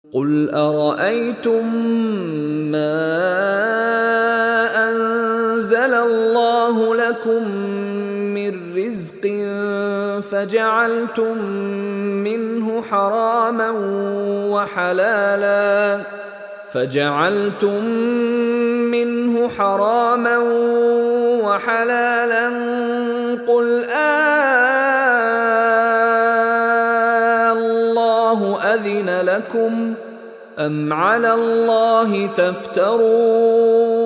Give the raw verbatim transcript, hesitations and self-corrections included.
قُلْ أَرَأَيْتُم مَّا أَنزَلَ اللَّهُ لَكُم مِّن رِّزْقٍ فَجَعَلْتُم مِّنْهُ حَرَامًا وَحَلَالًا فَجَعَلْتُم مِّنْهُ حَرَامًا وَحَلَالًا قُلْ آللَّهُ أَذِنَ لَكُمْ أَمْ عَلَى اللَّهِ تَفْتَرُونَ